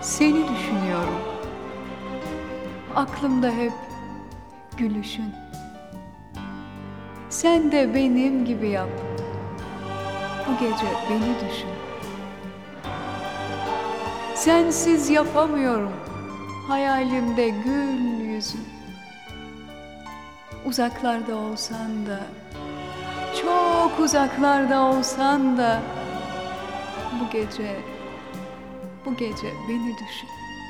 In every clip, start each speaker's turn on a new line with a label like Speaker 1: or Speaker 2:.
Speaker 1: Seni düşünüyorum. Aklımda hep gülüşün. Sen de benim gibi yap. Bu gece beni düşün. Sensiz yapamıyorum. Hayalimde gül yüzün. Uzaklarda olsan da, çok uzaklarda olsan da, bu gece beni düşün.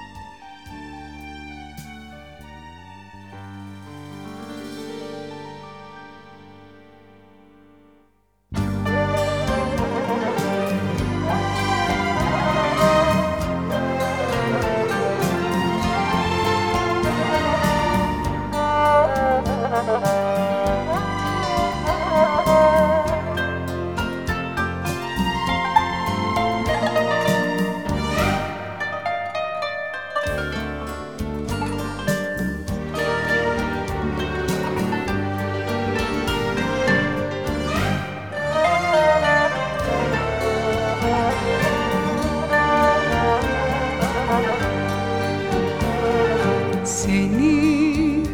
Speaker 1: Seni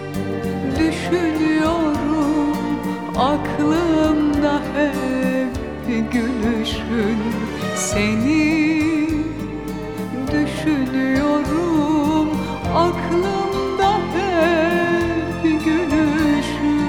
Speaker 1: düşünüyorum, aklımda hep gülüşün. Seni düşünüyorum, aklımda hep gülüşün.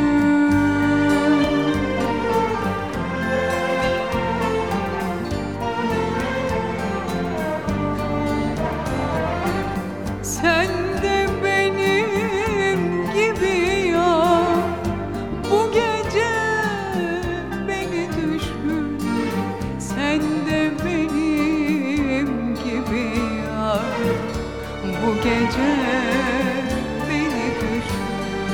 Speaker 1: Sen de benim gibi ya, bu gece beni düşün. Sen de benim gibi ya, bu gece beni düşün.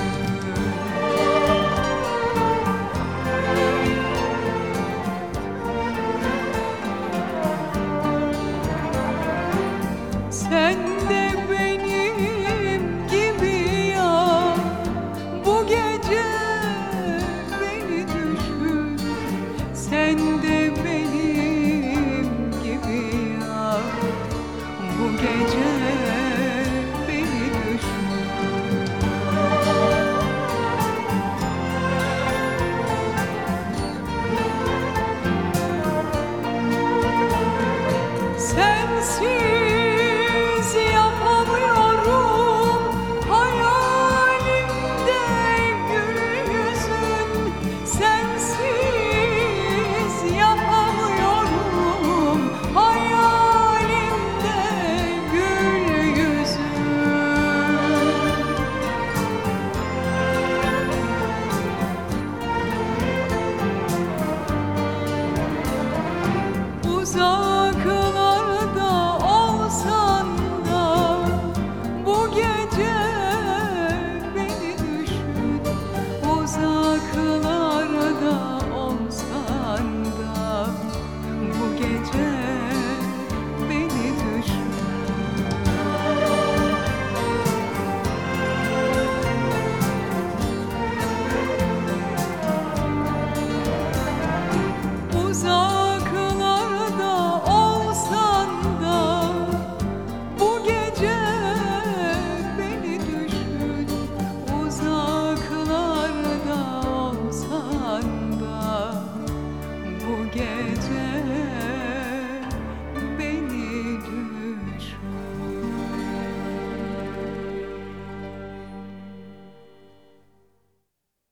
Speaker 1: Sen de benim gibi ya, bu gece beni düşün. Sen de benim gibi ya, bu gece beni düşün. Sensin